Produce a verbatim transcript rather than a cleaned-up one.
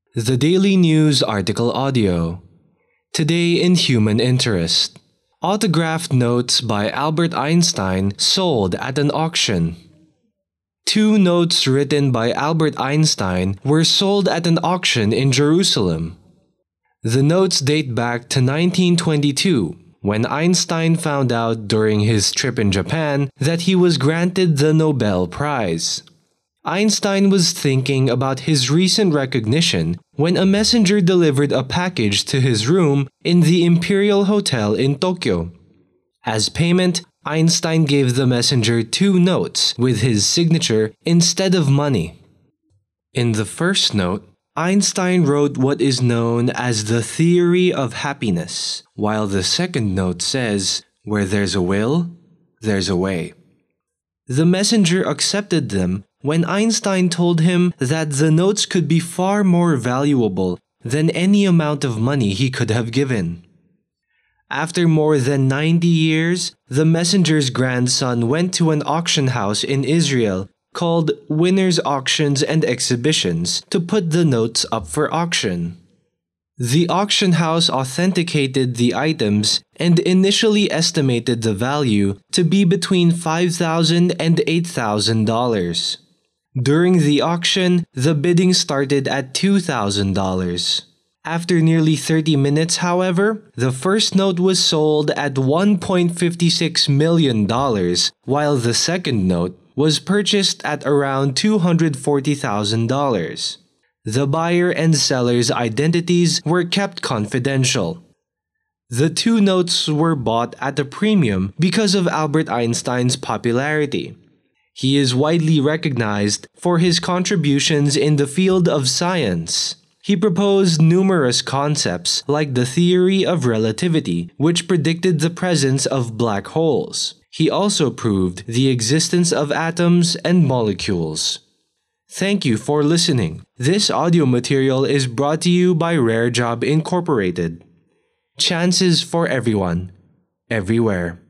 The Daily News Article Audio. Today in Human Interest. Autographed notes by Albert Einstein sold at an auction. Two notes written by Albert Einstein were sold at an auction in Jerusalem. The notes date back to nineteen twenty-two, when Einstein found out during his trip in Japan that he was granted the Nobel Prize. Einstein was thinking about his recent recognition when a messenger delivered a package to his room in the Imperial Hotel in Tokyo. As payment, Einstein gave the messenger two notes with his signature instead of money. In the first note, Einstein wrote what is known as the theory of happiness, while the second note says, "Where there's a will, there's a way." The messenger accepted them when Einstein told him that the notes could be far more valuable than any amount of money he could have given. After more than ninety years, the messenger's grandson went to an auction house in Israel called Winners Auctions and Exhibitions to put the notes up for auction. The auction house authenticated the items and initially estimated the value to be between five thousand dollars and eight thousand dollars. During the auction, the bidding started at two thousand dollars. After nearly thirty minutes, however, the first note was sold at one point five six million dollars, while the second note was purchased at around two hundred forty thousand dollars. The buyer and seller's identities were kept confidential. The two notes were bought at a premium because of Albert Einstein's popularity. He is widely recognized for his contributions in the field of science. He proposed numerous concepts like the theory of relativity, which predicted the presence of black holes. He also proved the existence of atoms and molecules. Thank you for listening. This audio material is brought to you by Rare Job Incorporated. Chances for everyone, everywhere.